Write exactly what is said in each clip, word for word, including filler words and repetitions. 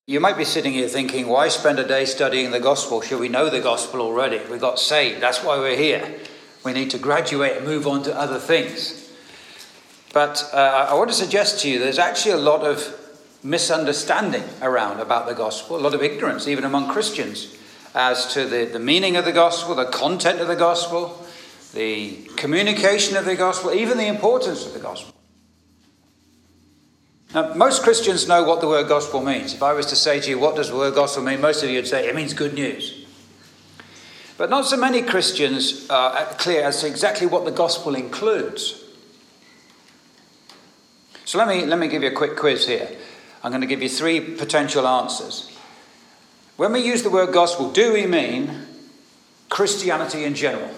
You might be sitting here thinking, why spend a day studying the gospel? Should we know the gospel already? We got saved. That's why we're here. We need to graduate and move on to other things. But uh, I want to suggest to you there's actually a lot of misunderstanding around about the gospel, a lot of ignorance, even among Christians, as to the, the meaning of the gospel, the content of the gospel, the communication of the gospel, even the importance of the gospel. Now, most Christians know what the word gospel means. If I was to say to you, what does the word gospel mean? Most of you would say, it means good news. But not so many Christians are clear as to exactly what the gospel includes. So let me, let me give you a quick quiz here. I'm going to give you three potential answers. When we use the word gospel, do we mean Christianity in general?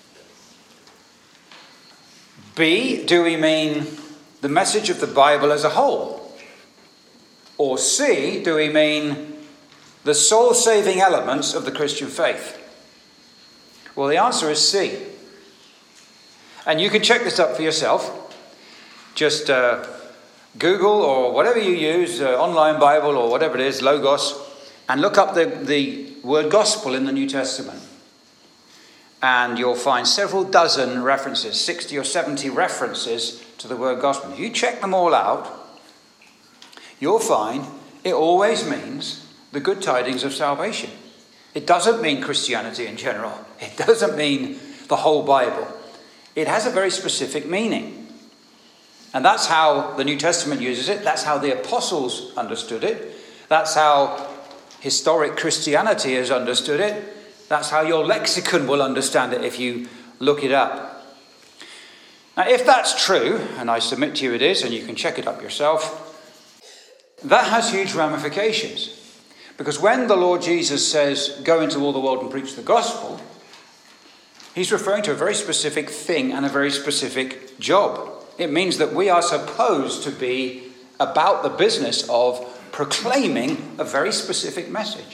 B, do we mean the message of the Bible as a whole? Or C, do we mean the soul-saving elements of the Christian faith? Well, the answer is C. And you can check this up for yourself. Just uh, Google or whatever you use, uh, online Bible or whatever it is, Logos, and look up the, the word gospel in the New Testament. And you'll find several dozen references, sixty or seventy references to the word gospel. If you check them all out, you'll find it always means the good tidings of salvation. It doesn't mean Christianity in general. It doesn't mean the whole Bible. It has a very specific meaning. And that's how the New Testament uses it. That's how the apostles understood it. That's how historic Christianity has understood it. That's how your lexicon will understand it if you look it up. Now, if that's true, and I submit to you it is, and you can check it up yourself, that has huge ramifications. Because when the Lord Jesus says, go into all the world and preach the gospel, he's referring to a very specific thing and a very specific job. It means that we are supposed to be about the business of proclaiming a very specific message.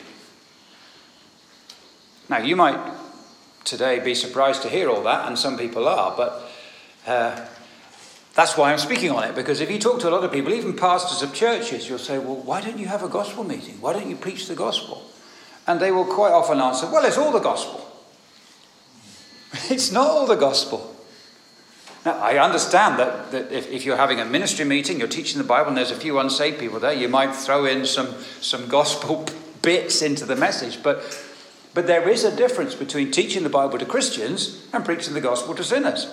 Now, you might today be surprised to hear all that, and some people are, but uh, that's why I'm speaking on it, because if you talk to a lot of people, even pastors of churches, you'll say, well, why don't you have a gospel meeting? Why don't you preach the gospel? And they will quite often answer, well, it's all the gospel. It's not all the gospel. Now, I understand that, that if, if you're having a ministry meeting, you're teaching the Bible, and there's a few unsaved people there, you might throw in some, some gospel bits into the message, but... But there is a difference between teaching the Bible to Christians and preaching the gospel to sinners.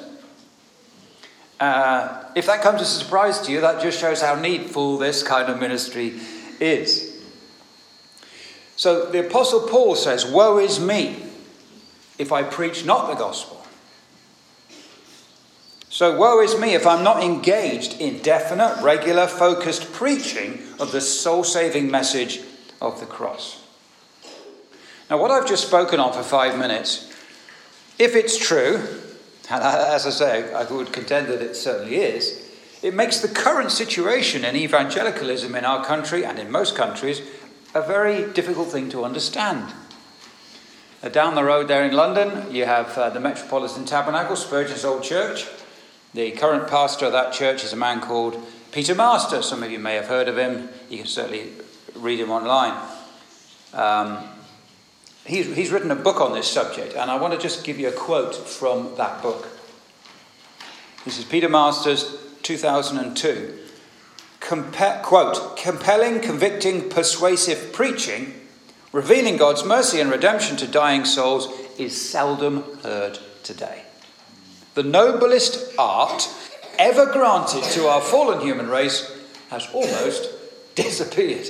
Uh, if that comes as a surprise to you, that just shows how needful this kind of ministry is. So the Apostle Paul says, woe is me if I preach not the gospel. So woe is me if I'm not engaged in definite, regular, focused preaching of the soul-saving message of the cross. Now, what I've just spoken on for five minutes, if it's true, and as I say, I would contend that it certainly is, it makes the current situation in evangelicalism in our country and in most countries a very difficult thing to understand. Uh, down the road there in London, you have uh, the Metropolitan Tabernacle, Spurgeon's old church. The current pastor of that church is a man called Peter Master. Some of you may have heard of him. You can certainly read him online. Um, He's, he's written a book on this subject, and I want to just give you a quote from that book. This is Peter Masters, two thousand two. Compe- quote, compelling, convicting, persuasive preaching, revealing God's mercy and redemption to dying souls, is seldom heard today. The noblest art ever granted to our fallen human race has almost disappeared.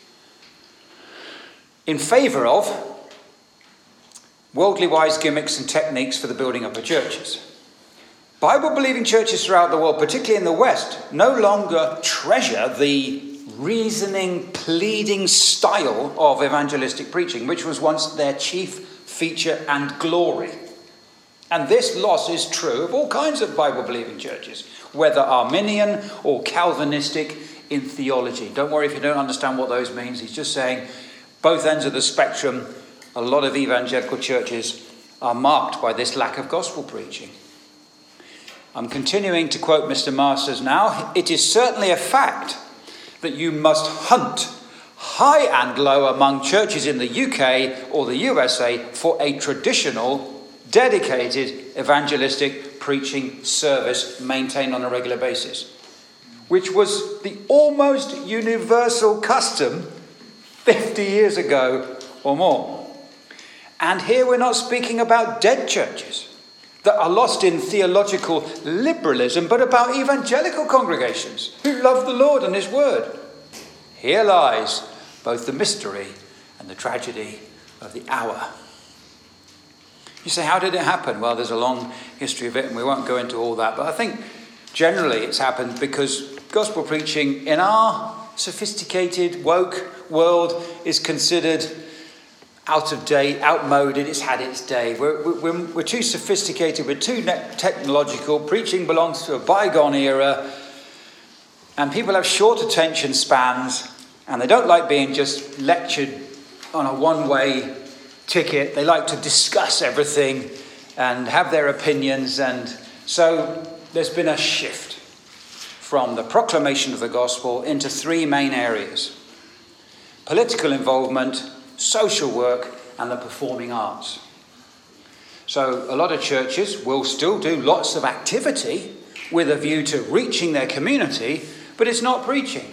In favour of worldly wise gimmicks and techniques for the building up of churches. Bible-believing churches throughout the world, particularly in the West, no longer treasure the reasoning, pleading style of evangelistic preaching, which was once their chief feature and glory. And this loss is true of all kinds of Bible-believing churches, whether Arminian or Calvinistic in theology. Don't worry if you don't understand what those means. He's just saying both ends of the spectrum. A lot of evangelical churches are marked by this lack of gospel preaching. I'm continuing to quote Mister Masters now. It is certainly a fact that you must hunt high and low among churches in the U K or the U S A for a traditional, dedicated evangelistic preaching service maintained on a regular basis, which was the almost universal custom fifty years ago or more. And here we're not speaking about dead churches that are lost in theological liberalism, but about evangelical congregations who love the Lord and his word. Here lies both the mystery and the tragedy of the hour. You say, how did it happen? Well, there's a long history of it, and we won't go into all that. But I think generally it's happened because gospel preaching in our sophisticated, woke world is considered out of date, outmoded. It's had its day. We're, we're, we're too sophisticated. We're too technological. Preaching belongs to a bygone era. And people have short attention spans. And they don't like being just lectured on a one-way ticket. They like to discuss everything and have their opinions. And so there's been a shift from the proclamation of the gospel into three main areas: political involvement, social work, and the performing arts. So a lot of churches will still do lots of activity with a view to reaching their community, but it's not preaching.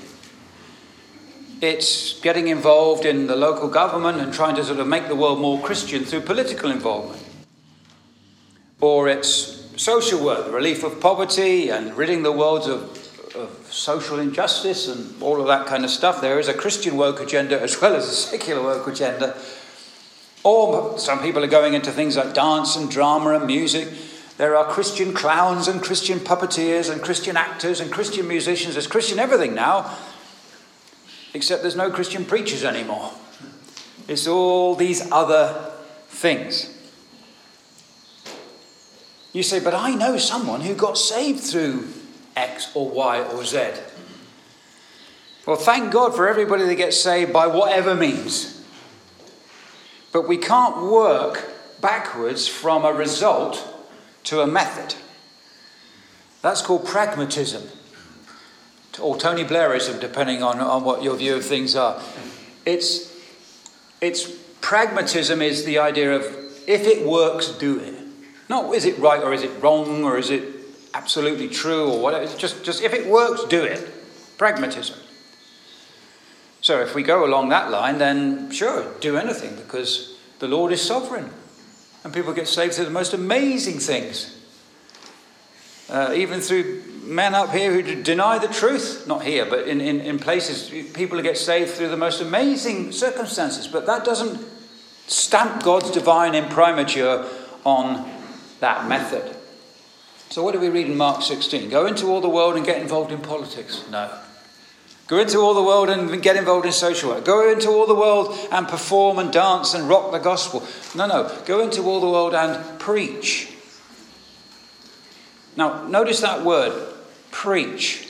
It's getting involved in the local government and trying to sort of make the world more Christian through political involvement. Or it's social work, the relief of poverty and ridding the world of, of social injustice and all of that kind of stuff. There is a Christian woke agenda as well as a secular woke agenda. Or some people are going into things like dance and drama and music. There are Christian clowns and Christian puppeteers and Christian actors and Christian musicians. There's Christian everything now, except there's no Christian preachers anymore. It's all these other things. You say, but I know someone who got saved through X or Y or Z. Well, thank God for everybody that gets saved by whatever means. But we can't work backwards from a result to a method. That's called pragmatism. Or Tony Blairism, depending on, on what your view of things are. It's, it's pragmatism is the idea of if it works, do it. Not is it right or is it wrong or is it absolutely true or whatever. It's just, just if it works, do it. Pragmatism. So if we go along that line, then sure, do anything because the Lord is sovereign. And people get saved through the most amazing things. Uh, even through men up here who deny the truth. Not here, but in, in, in places, people get saved through the most amazing circumstances. But that doesn't stamp God's divine imprimatur on that method. So what do we read in Mark sixteen? Go into all the world and get involved in politics? No. Go into all the world and get involved in social work. Go into all the world and perform and dance and rock the gospel. No, no. Go into all the world and preach. Now, notice that word, preach.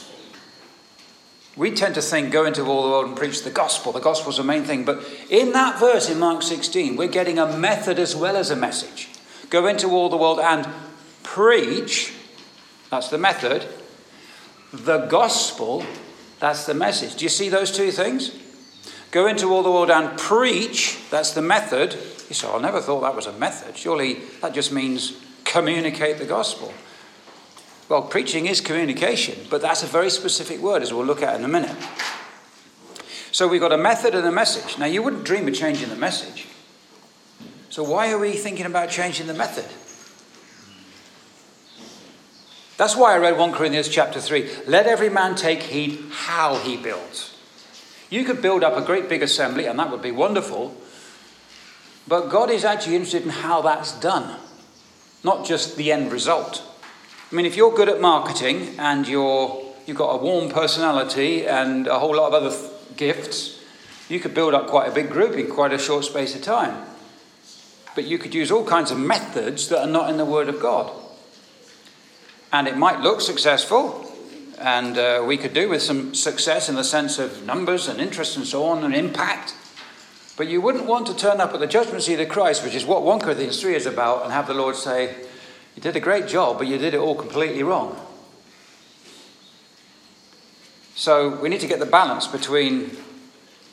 We tend to think, go into all the world and preach the gospel. The gospel's the main thing. But in that verse in Mark sixteen, we're getting a method as well as a message. Go into all the world and preach. That's the method. The gospel, that's the message. Do you see those two things? Go into all the world and preach. That's the method. You say, I never thought that was a method. Surely that just means communicate the gospel. Well, preaching is communication, but that's a very specific word, as we'll look at in a minute. So we've got a method and a message. Now, you wouldn't dream of changing the message. So why are we thinking about changing the method? That's why I read First Corinthians chapter three. Let every man take heed how he builds. You could build up a great big assembly, and that would be wonderful. But God is actually interested in how that's done, not just the end result. I mean, if you're good at marketing and you're, you've got a warm personality and a whole lot of other th- gifts, you could build up quite a big group in quite a short space of time. But you could use all kinds of methods that are not in the Word of God. And it might look successful, and uh, we could do with some success in the sense of numbers and interest and so on and impact. But you wouldn't want to turn up at the judgment seat of Christ, which is what First Corinthians three is about, and have the Lord say, you did a great job, but you did it all completely wrong. So we need to get the balance between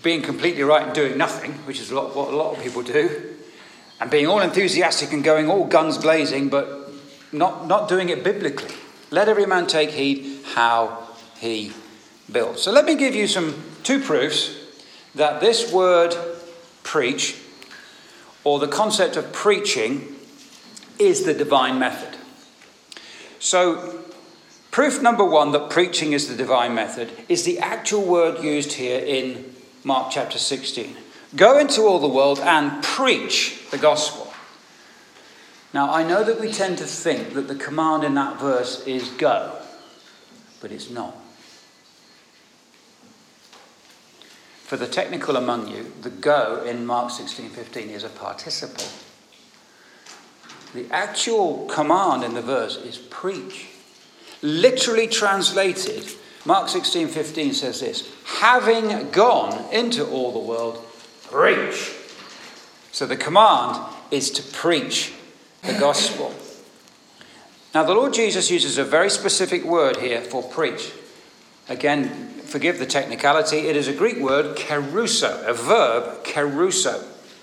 being completely right and doing nothing, which is a lot, what a lot of people do, and being all enthusiastic and going all guns blazing, but not, not doing it biblically. Let every man take heed how he builds. So let me give you some two proofs that this word preach, or the concept of preaching, is the divine method. So proof number one that preaching is the divine method is the actual word used here in Mark chapter sixteen. Go into all the world and preach the gospel. Now, I know that we tend to think that the command in that verse is go, but it's not. For the technical among you, the go in Mark sixteen fifteen is a participle. The actual command in the verse is preach. Literally translated, Mark sixteen fifteen says this: having gone into all the world, preach. So the command is to preach the gospel. Now the Lord Jesus uses a very specific word here for preach. Again, forgive the technicality, it is a Greek word, keruso, a verb, keruso.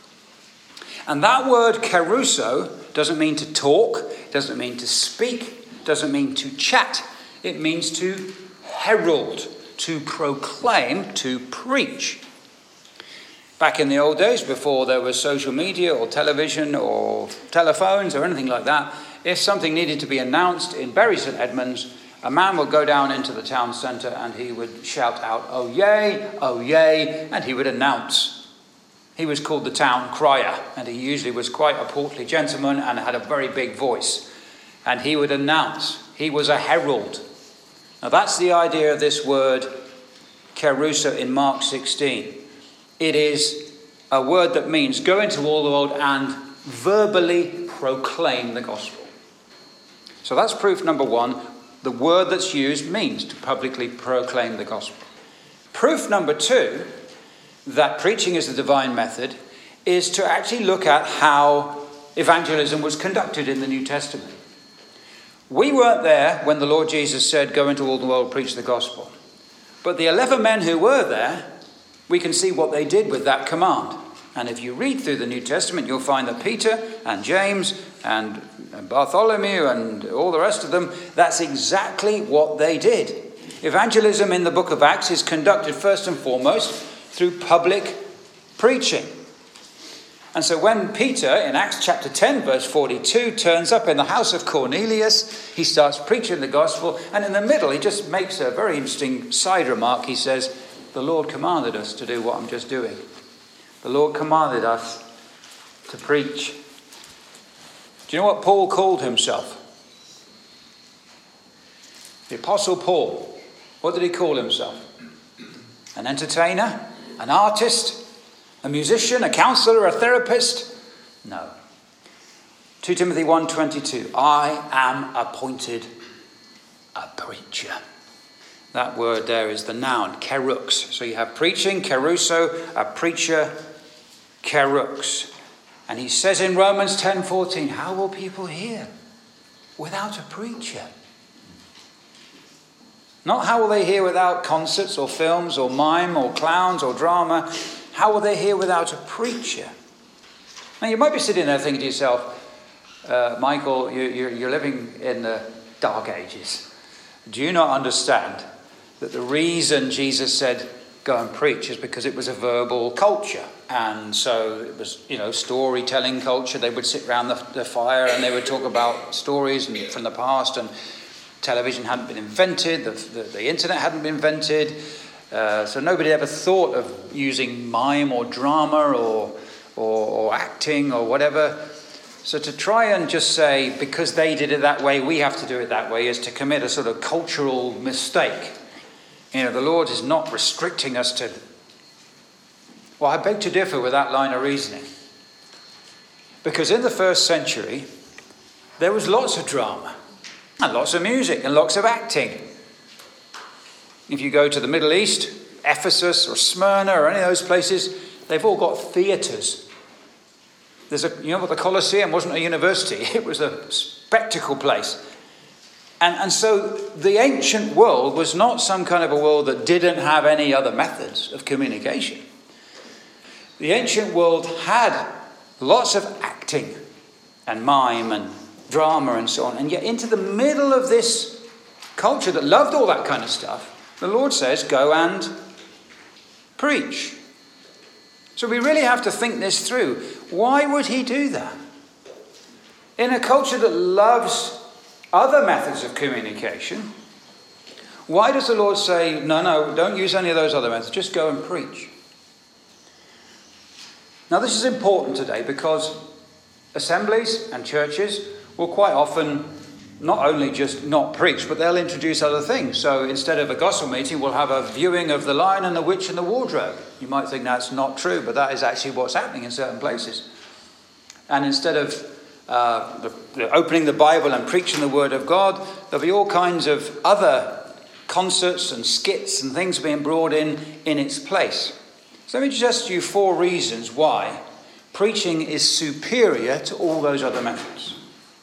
And that word keruso doesn't mean to talk, doesn't mean to speak, doesn't mean to chat. It means to herald, to proclaim, to preach. Back in the old days, before there was social media or television or telephones or anything like that, if something needed to be announced in Bury St Edmunds, a man would go down into the town centre and he would shout out, "Oh yay, oh yay," and he would announce. He was called the town crier, and he usually was quite a portly gentleman and had a very big voice. And he would announce. He was a herald. Now that's the idea of this word, keruso, in Mark sixteen. It is a word that means go into all the world and verbally proclaim the gospel. So that's proof number one. The word that's used means to publicly proclaim the gospel. Proof number two, that preaching is the divine method, is to actually look at how evangelism was conducted in the New Testament. We weren't there when the Lord Jesus said, "Go into all the world, preach the gospel." But the eleven men who were there, we can see what they did with that command. And if you read through the New Testament, you'll find that Peter and James and Bartholomew and all the rest of them, that's exactly what they did. Evangelism in the book of Acts is conducted first and foremost through public preaching. And so when Peter, in Acts chapter ten, verse forty-two, turns up in the house of Cornelius, he starts preaching the gospel, and in the middle he just makes a very interesting side remark. He says, "The Lord commanded us to do what I'm just doing. The Lord commanded us to preach." Do you know what Paul called himself? The Apostle Paul. What did he call himself? An entertainer? An artist? A musician? A counselor? A therapist? No. Second Timothy one twenty-two. I am appointed a preacher. That word there is the noun, kerux. So you have preaching, keruso, a preacher, kerux. And he says in Romans ten fourteen, how will people hear without a preacher? Not how will they hear without concerts or films or mime or clowns or drama. How will they hear without a preacher? Now you might be sitting there thinking to yourself, uh, Michael, you, you're, you're living in the dark ages. Do you not understand that the reason Jesus said go and preach is because it was a verbal culture? And so it was, you know, storytelling culture. They would sit around the, the fire and they would talk about stories and, from the past, and television hadn't been invented, the, the, the internet hadn't been invented, uh, so nobody ever thought of using mime or drama or, or or acting or whatever. So to try and just say, because they did it that way, we have to do it that way, is to commit a sort of cultural mistake. You know, the Lord is not restricting us to... Well, I beg to differ with that line of reasoning. Because in the first century, there was lots of drama, and lots of music, and lots of acting. If you go to the Middle East, Ephesus or Smyrna or any of those places, they've all got theatres. There's a, you know what, the Colosseum wasn't a university, it was a spectacle place. And, and so the ancient world was not some kind of a world that didn't have any other methods of communication. The ancient world had lots of acting and mime and drama and so on. And yet into the middle of this culture that loved all that kind of stuff, the Lord says, go and preach. So we really have to think this through. Why would he do that? In a culture that loves other methods of communication, why does the Lord say, no, no, don't use any of those other methods, just go and preach? Now this is important today because assemblies and churches will quite often not only just not preach, but they'll introduce other things. So instead of a gospel meeting, we'll have a viewing of The Lion and the Witch and the Wardrobe. You might think that's not true, but that is actually what's happening in certain places. And instead of uh, the, the opening the Bible and preaching the Word of God, there'll be all kinds of other concerts and skits and things being brought in in its place. So let me suggest to you four reasons why preaching is superior to all those other methods.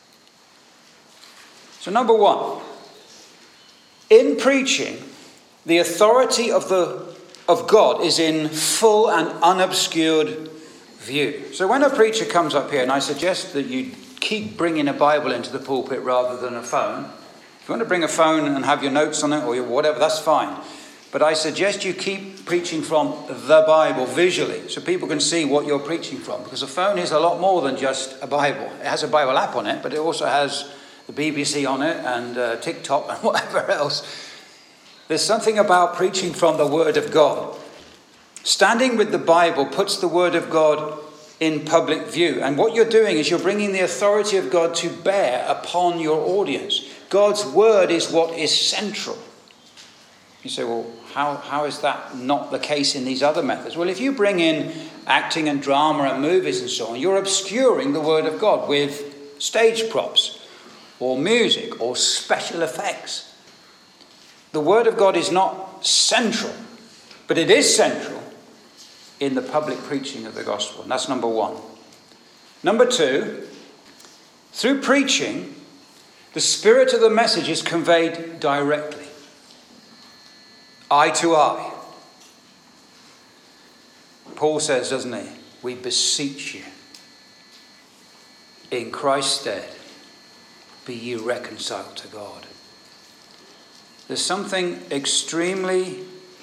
So number one, in preaching, the authority of the of God is in full and unobscured view. So when a preacher comes up here, and I suggest that you keep bringing a Bible into the pulpit rather than a phone. If you want to bring a phone and have your notes on it or whatever, that's fine. But I suggest you keep preaching from the Bible visually so people can see what you're preaching from. Because a phone is a lot more than just a Bible. It has a Bible app on it, but it also has the B B C on it and uh, TikTok and whatever else. There's something about preaching from the Word of God. Standing with the Bible puts the Word of God in public view. And what you're doing is you're bringing the authority of God to bear upon your audience. God's Word is what is central. You say, well, how, how is that not the case in these other methods? Well, if you bring in acting and drama and movies and so on, you're obscuring the Word of God with stage props or music or special effects. The Word of God is not central, but it is central in the public preaching of the gospel. And that's number one. Number two, through preaching, the spirit of the message is conveyed directly. Eye to eye. Paul says, doesn't he? We beseech you, in Christ's stead, be ye reconciled to God. There's something extremely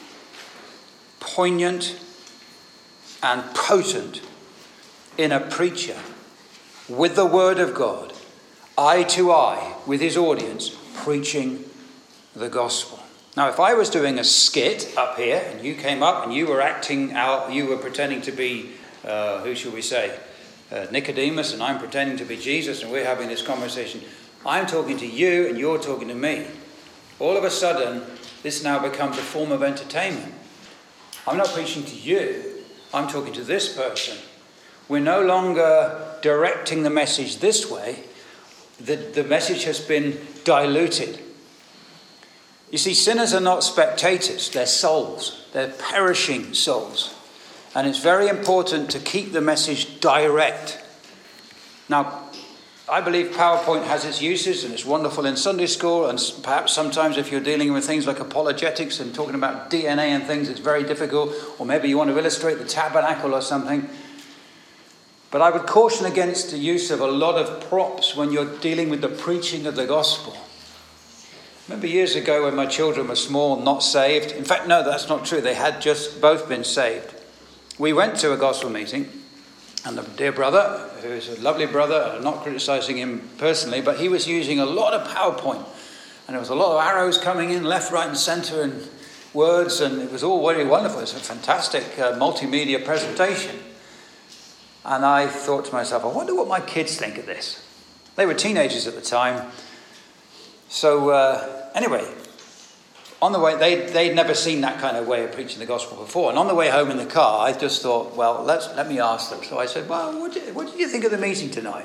poignant and potent in a preacher with the Word of God, eye to eye with his audience, preaching the gospel. Now, if I was doing a skit up here and you came up and you were acting out, you were pretending to be, uh, who shall we say, uh, Nicodemus, and I'm pretending to be Jesus, and we're having this conversation. I'm talking to you and you're talking to me. All of a sudden, this now becomes a form of entertainment. I'm not preaching to you. I'm talking to this person. We're no longer directing the message this way. The, the message has been diluted. You see, sinners are not spectators. They're souls. They're perishing souls. And it's very important to keep the message direct. Now, I believe PowerPoint has its uses and it's wonderful in Sunday school, and perhaps sometimes if you're dealing with things like apologetics and talking about D N A and things, it's very difficult, or maybe you want to illustrate the tabernacle or something. But I would caution against the use of a lot of props when you're dealing with the preaching of the gospel. Remember years ago when my children were small, not saved? In fact, no, that's not true. They had just both been saved. We went to a gospel meeting, and the dear brother, who is a lovely brother, I'm not criticizing him personally, but he was using a lot of PowerPoint. And there was a lot of arrows coming in left, right, and center, and words, and it was all very wonderful. It was a fantastic uh, multimedia presentation. And I thought to myself, I wonder what my kids think of this. They were teenagers at the time. So uh, anyway, on the way, they, they'd never seen that kind of way of preaching the gospel before. And on the way home in the car, I just thought, well, let's let me ask them. So I said, well, what did, what did you think of the meeting tonight?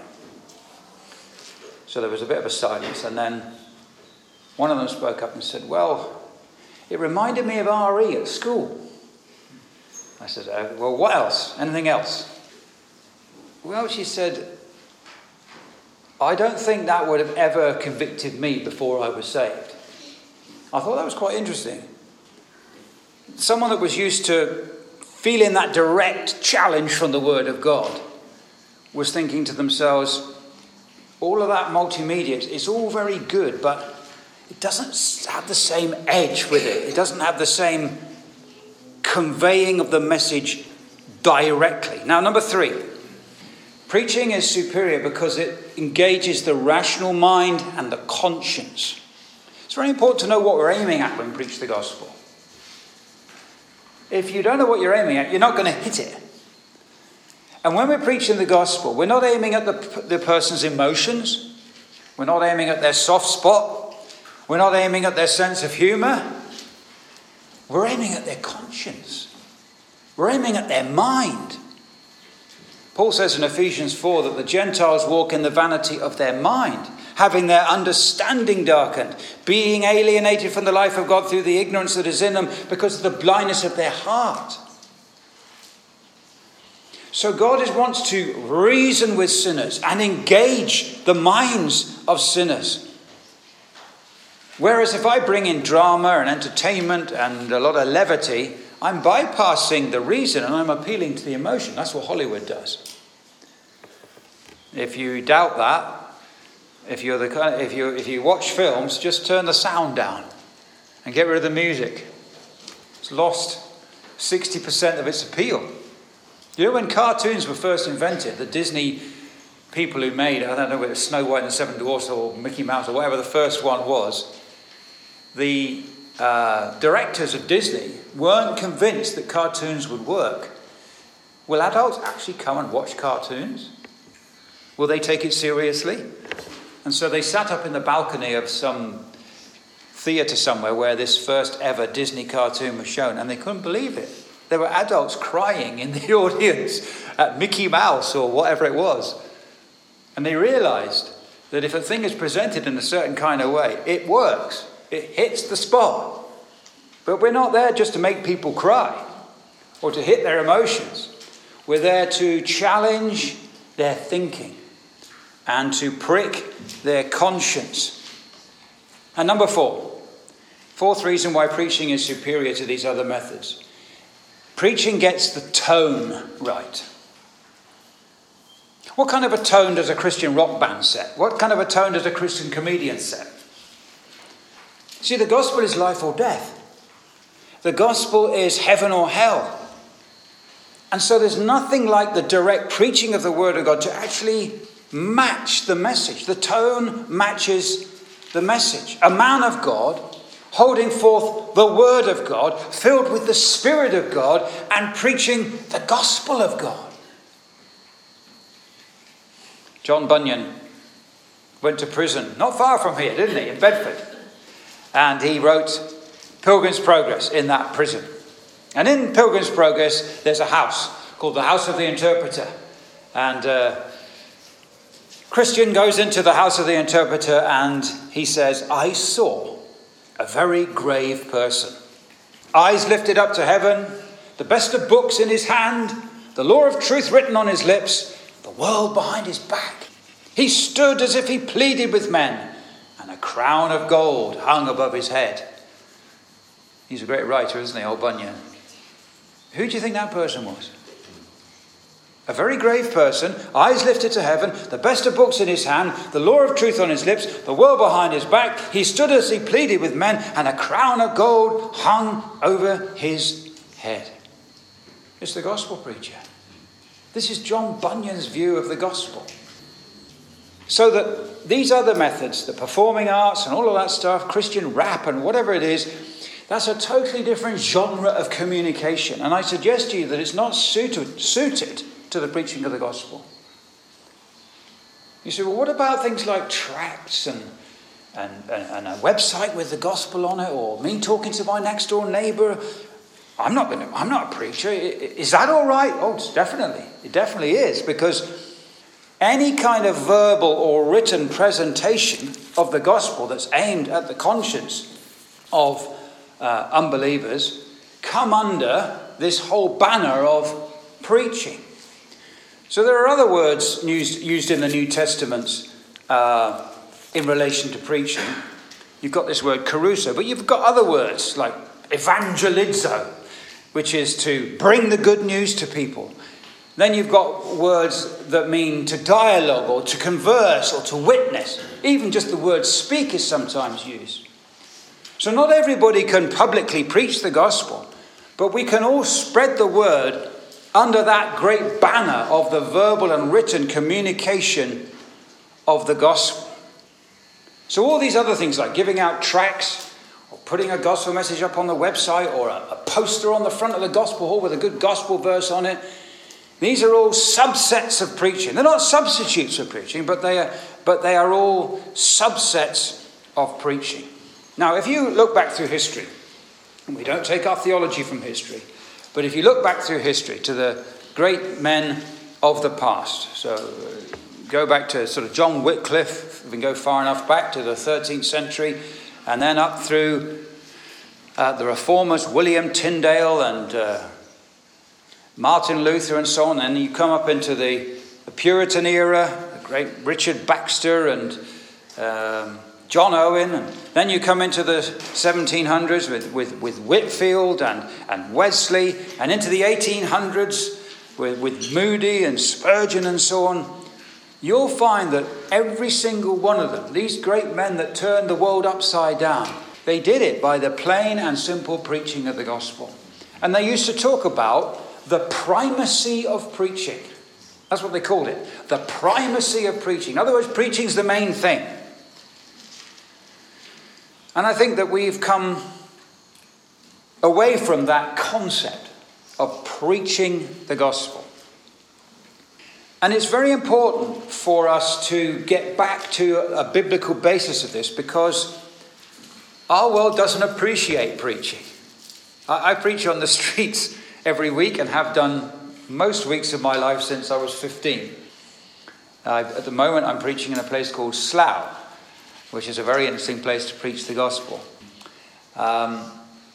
So there was a bit of a silence. And then one of them spoke up and said, well, it reminded me of R E at school. I said, uh, well, what else? Anything else? Well, she said, I don't think that would have ever convicted me before I was saved. I thought that was quite interesting. Someone that was used to feeling that direct challenge from the Word of God, was thinking to themselves, all of that multimedia, it's all very good, but it doesn't have the same edge with it. It doesn't have the same conveying of the message directly. Now, number three, preaching is superior because it engages the rational mind and the conscience. It's very important to know what we're aiming at when we preach the gospel. If you don't know what you're aiming at, you're not going to hit it. And when we're preaching the gospel, we're not aiming at the, the person's emotions. We're not aiming at their soft spot. We're not aiming at their sense of humour. We're aiming at their conscience. We're aiming at their mind. Paul says in Ephesians four that the Gentiles walk in the vanity of their mind, having their understanding darkened, being alienated from the life of God through the ignorance that is in them because of the blindness of their heart. So God is, wants to reason with sinners and engage the minds of sinners. Whereas if I bring in drama and entertainment and a lot of levity, I'm bypassing the reason and I'm appealing to the emotion. That's what Hollywood does. If you doubt that, if you're the kind of, if you if you watch films, just turn the sound down and get rid of the music. It's lost sixty percent of its appeal. You know, when cartoons were first invented, the Disney people who made, I don't know whether it was Snow White and the Seven Dwarfs or Mickey Mouse or whatever the first one was, the uh, directors of Disney weren't convinced that cartoons would work. Will adults actually come and watch cartoons? Will they take it seriously? And so they sat up in the balcony of some theatre somewhere where this first ever Disney cartoon was shown, and they couldn't believe it. There were adults crying in the audience at Mickey Mouse or whatever it was. And they realised that if a thing is presented in a certain kind of way, it works. It hits the spot. But we're not there just to make people cry or to hit their emotions. We're there to challenge their thinking and to prick their conscience. And number four, fourth reason why preaching is superior to these other methods. Preaching gets the tone right. What kind of a tone does a Christian rock band set? What kind of a tone does a Christian comedian set? See, the gospel is life or death. The gospel is heaven or hell. And so there's nothing like the direct preaching of the word of God to actually match the message. The tone matches the message. A man of God holding forth the word of God, filled with the Spirit of God, and preaching the gospel of God. John Bunyan went to prison, not far from here, didn't he, in Bedford? And he wrote Pilgrim's Progress in that prison. And in Pilgrim's Progress, there's a house called the House of the Interpreter. And uh, Christian goes into the House of the Interpreter and he says, I saw a very grave person. Eyes lifted up to heaven, the best of books in his hand, the law of truth written on his lips, the world behind his back. He stood as if he pleaded with men, and a crown of gold hung above his head. He's a great writer, isn't he, old Bunyan? Who do you think that person was? A very grave person, eyes lifted to heaven, the best of books in his hand, the law of truth on his lips, the world behind his back. He stood as he pleaded with men, and a crown of gold hung over his head. It's the gospel preacher. This is John Bunyan's view of the gospel. So that these other methods, the performing arts and all of that stuff, Christian rap and whatever it is, that's a totally different genre of communication. And I suggest to you that it's not suited, suited to the preaching of the gospel. You say, well, what about things like tracts and, and, and a website with the gospel on it, or me talking to my next door neighbour? I'm not going to, I'm not a preacher. Is that all right? Oh, it's definitely. It definitely is, because any kind of verbal or written presentation of the gospel that's aimed at the conscience of uh, unbelievers come under this whole banner of preaching. So there are other words used, used in the New Testament uh, in relation to preaching. You've got this word caruso, but you've got other words like evangelizo which is to bring the good news to people. Then you've got words that mean to dialogue or to converse or to witness. Even just the word speak is sometimes used. So not everybody can publicly preach the gospel, but we can all spread the word under that great banner of the verbal and written communication of the gospel. So all these other things like giving out tracts or putting a gospel message up on the website or a, a poster on the front of the gospel hall with a good gospel verse on it, these are all subsets of preaching. They're not substitutes of preaching, but they are, but they are all subsets of preaching. Now, if you look back through history, and we don't take our theology from history, but if you look back through history to the great men of the past, so uh, go back to sort of John Wycliffe, we can go far enough back to the thirteenth century, and then up through uh, the reformers, William Tyndale and uh, Martin Luther and so on, and you come up into the, the Puritan era, the great Richard Baxter and um, John Owen, and then you come into the seventeen hundreds with, with, with Whitefield and, and Wesley, and into the eighteen hundreds with, with Moody and Spurgeon and so on. You'll find that every single one of them, these great men that turned the world upside down, they did it by the plain and simple preaching of the gospel. And they used to talk about the primacy of preaching. That's what they called it. The primacy of preaching. In other words, preaching's the main thing. And I think that we've come away from that concept of preaching the gospel. And it's very important for us to get back to a biblical basis of this, because our world doesn't appreciate preaching. I, I preach on the streets every week and have done most weeks of my life since I was fifteen. Uh, at the moment I'm preaching in a place called Slough, which is a very interesting place to preach the gospel. Um,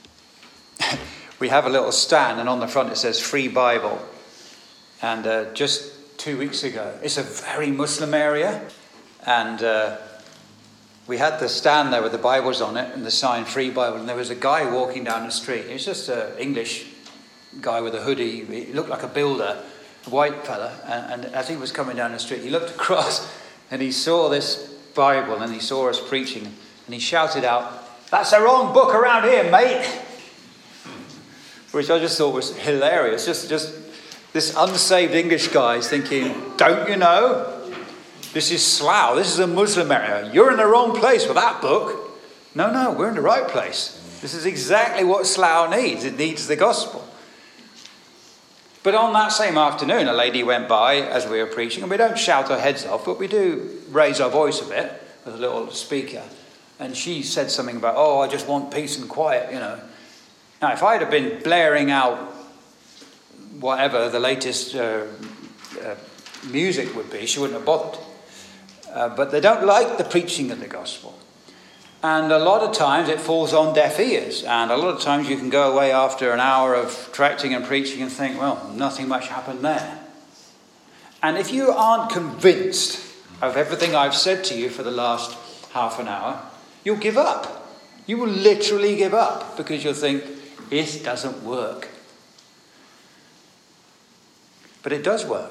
we have a little stand, and on the front it says Free Bible. And uh, just two weeks ago, it's a very Muslim area, and uh, we had the stand there with the Bibles on it and the sign Free Bible, and there was a guy walking down the street. He was just an English guy with a hoodie. He looked like a builder, a white fella, and, and as he was coming down the street, he looked across and he saw this Bible and he saw us preaching, and he shouted out, "That's the wrong book around here, mate!" Which I just thought was hilarious. Just, just this unsaved English guy is thinking, "Don't you know? This is Slough. This is a Muslim area. You're in the wrong place with that book." No, no, we're in the right place. This is exactly what Slough needs. It needs the gospel. But on that same afternoon, a lady went by as we were preaching, and we don't shout our heads off, but we do raise our voice a bit with a little speaker. And she said something about, "Oh, I just want peace and quiet, you know." Now, if I'd have been blaring out whatever the latest uh, uh, music would be, she wouldn't have bothered. Uh, but they don't like the preaching of the gospel. And a lot of times it falls on deaf ears. And a lot of times you can go away after an hour of tracting and preaching and think, well, nothing much happened there. And if you aren't convinced of everything I've said to you for the last half an hour, you'll give up. You will literally give up, because you'll think, it doesn't work. But it does work.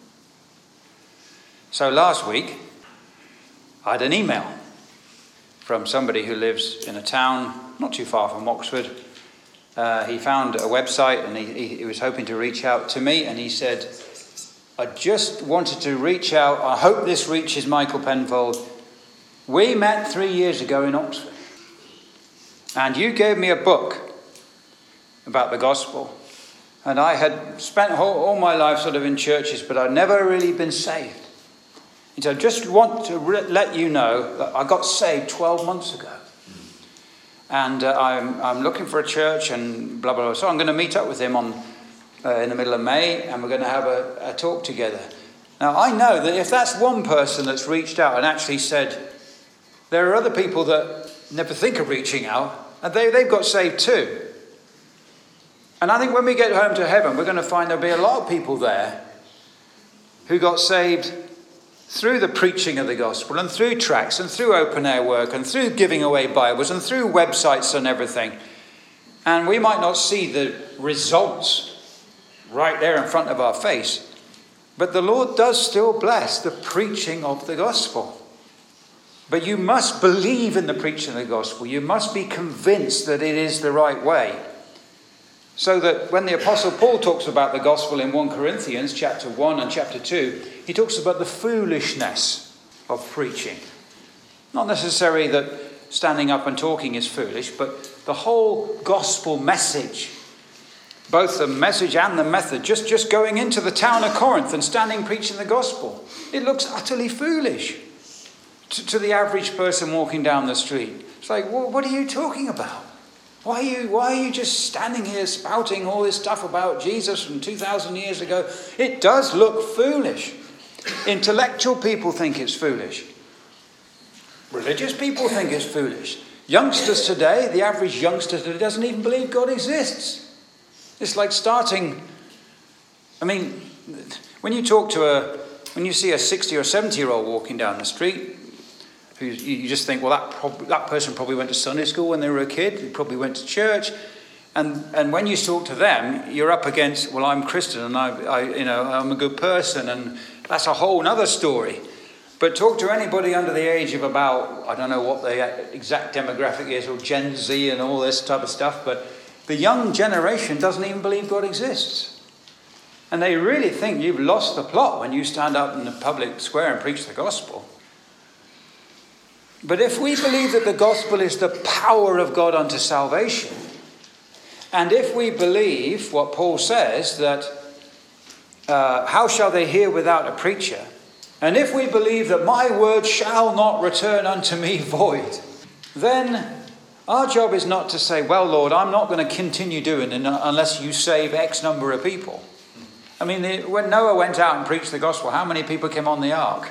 So last week, I had an email from somebody who lives in a town not too far from Oxford. Uh, he found a website, and he, he was hoping to reach out to me, and he said, "I just wanted to reach out. I hope this reaches Michael Penfold. We met three years ago in Oxford, and you gave me a book about the gospel. And I had spent all, all my life sort of in churches, but I'd never really been saved. He said, I just want to re- let you know that I got saved twelve months ago. And uh, I'm, I'm looking for a church and blah, blah, blah. So I'm going to meet up with him on uh, in the middle of May, and we're going to have a, a talk together." Now, I know that if that's one person that's reached out and actually said, there are other people that never think of reaching out, and they, they've got saved too. And I think when we get home to heaven, we're going to find there'll be a lot of people there who got saved through the preaching of the gospel, and through tracts, and through open air work, and through giving away Bibles, and through websites and everything. And we might not see the results right there in front of our face, but the Lord does still bless the preaching of the gospel. But you must believe in the preaching of the gospel. You must be convinced that it is the right way. So that when the Apostle Paul talks about the gospel in First Corinthians chapter one and chapter two, he talks about the foolishness of preaching. Not necessarily that standing up and talking is foolish, but the whole gospel message, both the message and the method, just, just going into the town of Corinth and standing preaching the gospel, it looks utterly foolish to, to the average person walking down the street. It's like, well, what are you talking about? Why are you, why are you just standing here spouting all this stuff about Jesus from two thousand years ago? It does look foolish. Intellectual people think it's foolish. Religious people think it's foolish. Youngsters today, the average youngster today doesn't even believe God exists. It's like starting, I mean, when you talk to a, when you see a sixty or seventy year old walking down the street, who you just think, well, that prob- that person probably went to Sunday school when they were a kid, he probably went to church, and and when you talk to them, you're up against, well, I'm Christian and I, I you know, I'm a good person, and that's a whole other story. But talk to anybody under the age of about, I don't know what the exact demographic is, or Gen Z and all this type of stuff, but the young generation doesn't even believe God exists. And they really think you've lost the plot when you stand up in the public square and preach the gospel. But if we believe that the gospel is the power of God unto salvation, and if we believe what Paul says, that uh, how shall they hear without a preacher? And if we believe that my word shall not return unto me void, then our job is not to say, well, Lord, I'm not going to continue doing it unless you save X number of people. I mean, when Noah went out and preached the gospel, how many people came on the ark?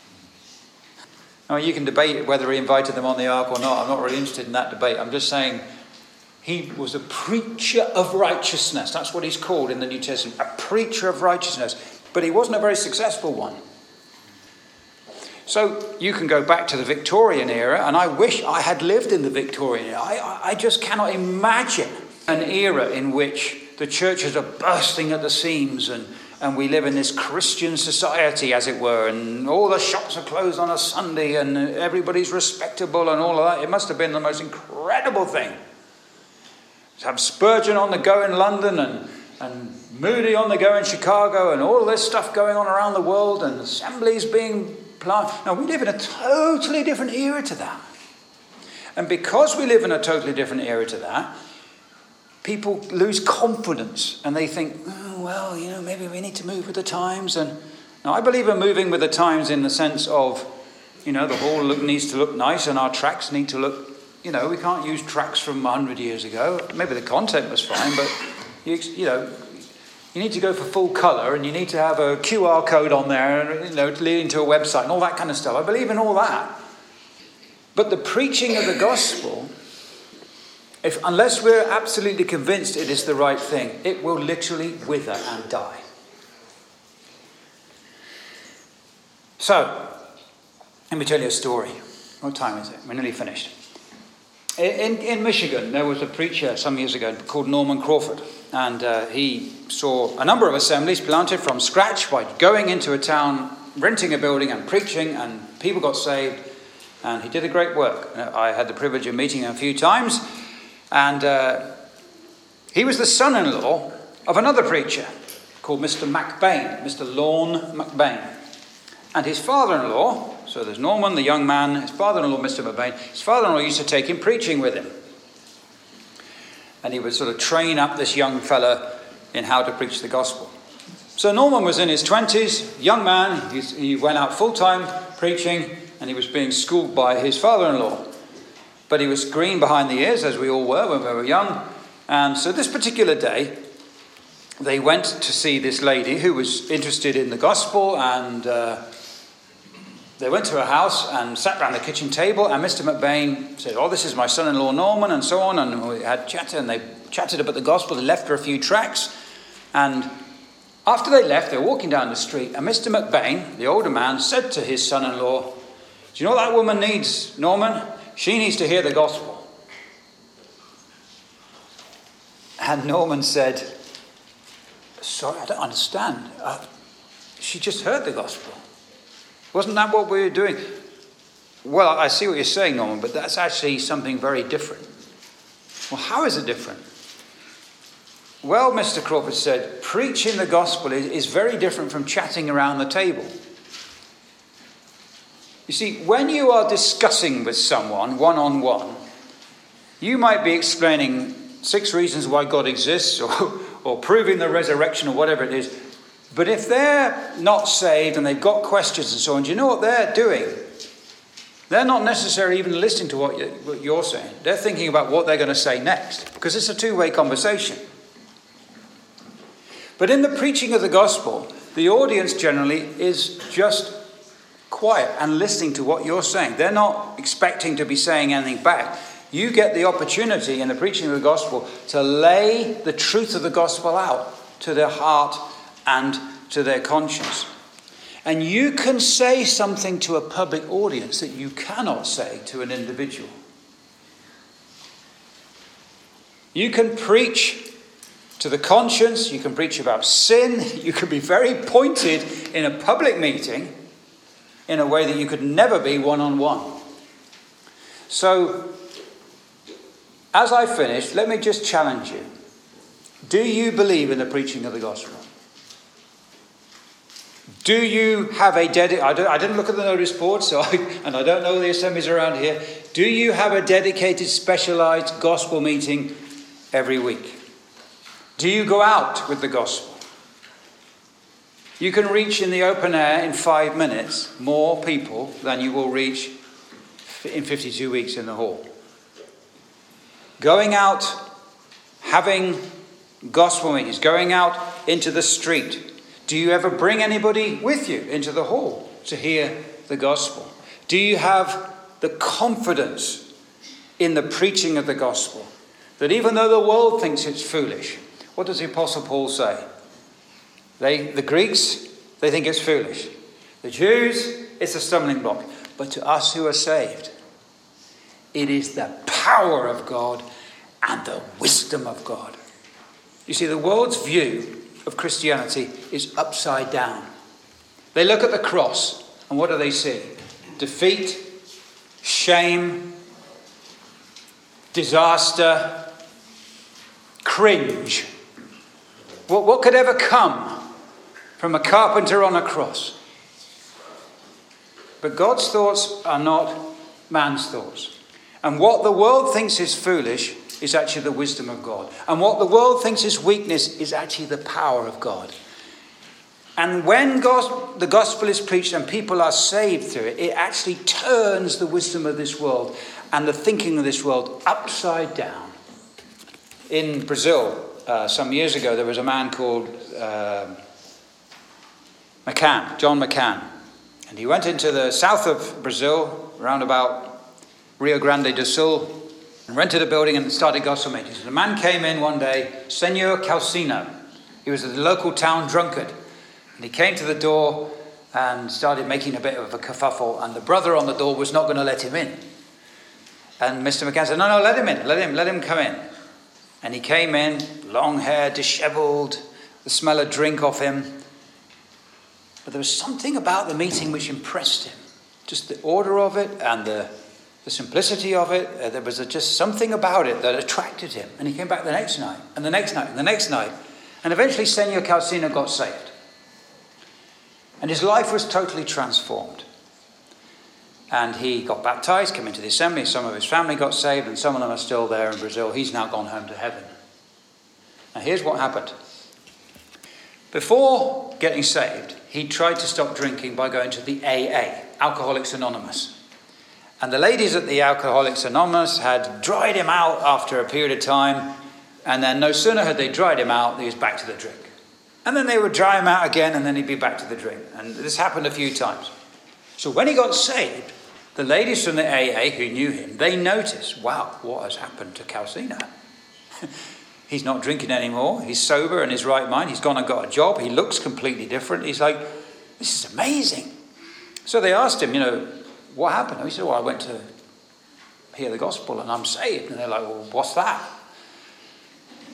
I mean, you can debate whether he invited them on the ark or not. I'm not really interested in that debate. I'm just saying he was a preacher of righteousness. That's what he's called in the New Testament, a preacher of righteousness. But he wasn't a very successful one. So you can go back to the Victorian era, and I wish I had lived in the Victorian era. I, I just cannot imagine an era in which the churches are bursting at the seams and, and we live in this Christian society, as it were, and all the shops are closed on a Sunday and everybody's respectable and all of that. It must have been the most incredible thing. To have Spurgeon on the go in London and, and Moody on the go in Chicago and all this stuff going on around the world and assemblies being planted. Now, we live in a totally different era to that. And because we live in a totally different era to that, people lose confidence and they think, oh, well, you know, maybe we need to move with the times. And now I believe in moving with the times in the sense of, you know, the hall look, needs to look nice and our tracks need to look, you know, we can't use tracks from one hundred years ago. Maybe the content was fine, but, you, you know, you need to go for full colour and you need to have a Q R code on there, you know, leading to a website and all that kind of stuff. I believe in all that. But the preaching of the gospel, if unless we're absolutely convinced it is the right thing, it will literally wither and die. So, let me tell you a story. What time is it? We're nearly finished. In, in Michigan, there was a preacher some years ago called Norman Crawford. And uh, he saw a number of assemblies planted from scratch by going into a town, renting a building and preaching, and people got saved. And he did a great work. I had the privilege of meeting him a few times. And uh, he was the son-in-law of another preacher called Mister McBain, Mister Lorne McBain. And his father-in-law, so there's Norman, the young man, his father-in-law, Mister McBain, his father-in-law used to take him preaching with him. And he would sort of train up this young fella in how to preach the gospel. So Norman was in his twenties, young man, He's, he went out full-time preaching, and he was being schooled by his father-in-law. But he was green behind the ears, as we all were when we were young. And so this particular day, they went to see this lady who was interested in the gospel, and uh, they went to her house and sat around the kitchen table, and Mister McBain said, oh, this is my son-in-law Norman, and so on, and we had chatted, and they chatted about the gospel. They left her a few tracts, and after they left, they were walking down the street, and Mister McBain, the older man, said to his son-in-law, do you know what that woman needs, Norman? She needs to hear the gospel. And Norman said, sorry, I don't understand. Uh, she just heard the gospel. Wasn't that what we were doing? Well, I see what you're saying, Norman, but that's actually something very different. Well, how is it different? Well, Mister Crawford said, preaching the gospel is, is very different from chatting around the table. You see, when you are discussing with someone one-on-one, you might be explaining six reasons why God exists, or, or proving the resurrection, or whatever it is. But if they're not saved and they've got questions and so on, do you know what they're doing? They're not necessarily even listening to what, you, what you're saying. They're thinking about what they're going to say next, because it's a two-way conversation. But in the preaching of the gospel, the audience generally is just quiet and listening to what you're saying. They're not expecting to be saying anything back. You get the opportunity in the preaching of the gospel to lay the truth of the gospel out to their heart and to their conscience. And you can say something to a public audience that you cannot say to an individual. You can preach to the conscience, you can preach about sin, you can be very pointed in a public meeting in a way that you could never be one-on-one. So, as I finish, let me just challenge you. Do you believe in the preaching of the gospel? Do you have a dedicated... I, I didn't look at the notice board, so I, and I don't know the assemblies around here. Do you have a dedicated, specialised gospel meeting every week? Do you go out with the gospel? You can reach in the open air in five minutes more people than you will reach in fifty-two weeks in the hall. Going out, having gospel meetings, going out into the street. Do you ever bring anybody with you into the hall to hear the gospel? Do you have the confidence in the preaching of the gospel that even though the world thinks it's foolish, what does the Apostle Paul say? They, the Greeks, they think it's foolish. The Jews, it's a stumbling block. But to us who are saved, it is the power of God and the wisdom of God. You see, the world's view of Christianity is upside down. They look at the cross, and what do they see? Defeat, shame, disaster, cringe. What, what could ever come from a carpenter on a cross? But God's thoughts are not man's thoughts. And what the world thinks is foolish is actually the wisdom of God. And what the world thinks is weakness is actually the power of God. And when God, the gospel is preached and people are saved through it, it actually turns the wisdom of this world and the thinking of this world upside down. In Brazil, uh, some years ago, there was a man called uh, McCann, John McCann. And he went into the south of Brazil, around about Rio Grande do Sul, and rented a building and started gospel meetings. And a man came in one day, Senor Calcino. He was a local town drunkard. And he came to the door and started making a bit of a kerfuffle. And the brother on the door was not going to let him in. And Mister McCann said, no, no, let him in. Let him, let him come in. And he came in, long hair, dishevelled, the smell of drink off him. But there was something about the meeting which impressed him. Just the order of it and the, the simplicity of it. Uh, there was a, just something about it that attracted him. And he came back the next night, and the next night, and the next night. And eventually Senor Calcino got saved. And his life was totally transformed. And he got baptized, came into the assembly. Some of his family got saved, and some of them are still there in Brazil. He's now gone home to heaven. Now here's what happened. Before getting saved, he tried to stop drinking by going to the A A, Alcoholics Anonymous. And the ladies at the Alcoholics Anonymous had dried him out after a period of time. And then no sooner had they dried him out, he was back to the drink. And then they would dry him out again, and then he'd be back to the drink. And this happened a few times. So when he got saved, the ladies from the A A who knew him, they noticed, wow, what has happened to Calcino? He's not drinking anymore. He's sober in his right mind. He's gone and got a job. He looks completely different. He's like, this is amazing. So they asked him, you know, what happened? He said, well, I went to hear the gospel and I'm saved. And they're like, well, what's that?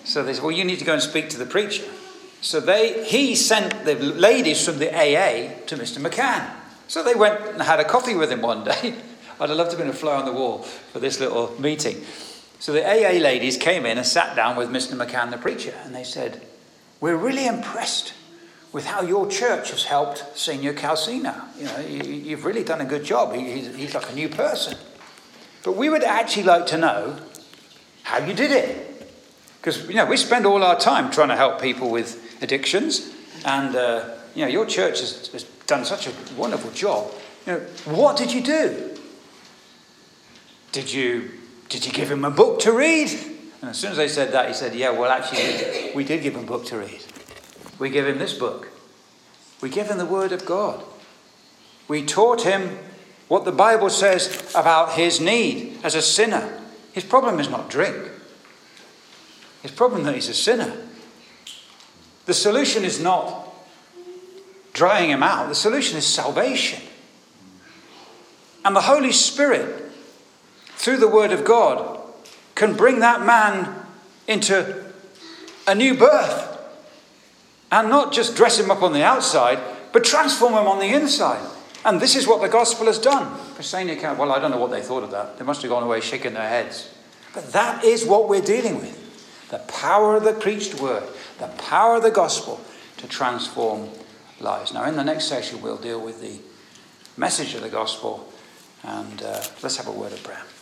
So they said, well, you need to go and speak to the preacher. So they, he sent the ladies from the A A to Mister McCann. So they went and had a coffee with him one day. I'd have loved to have been a fly on the wall for this little meeting. So the A A ladies came in and sat down with Mister McCann, the preacher, and they said, we're really impressed with how your church has helped Senior Calcina. You know, you, you've really done a good job. He, he's, he's like a new person. But we would actually like to know how you did it. Because, you know, we spend all our time trying to help people with addictions. And, uh, you know, your church has, has done such a wonderful job. You know, what did you do? Did you, did you give him a book to read? And as soon as they said that, he said, yeah, well, actually, we did give him a book to read. We give him this book. We give him the Word of God. We taught him what the Bible says about his need as a sinner. His problem is not drink. His problem is that he's a sinner. The solution is not drying him out. The solution is salvation. And the Holy Spirit, through the Word of God, can bring that man into a new birth. And not just dress him up on the outside, but transform him on the inside. And this is what the gospel has done. Christiania, well, I don't know what they thought of that. They must have gone away shaking their heads. But that is what we're dealing with. The power of the preached word. The power of the gospel to transform lives. Now, in the next session, we'll deal with the message of the gospel. And uh, let's have a word of prayer.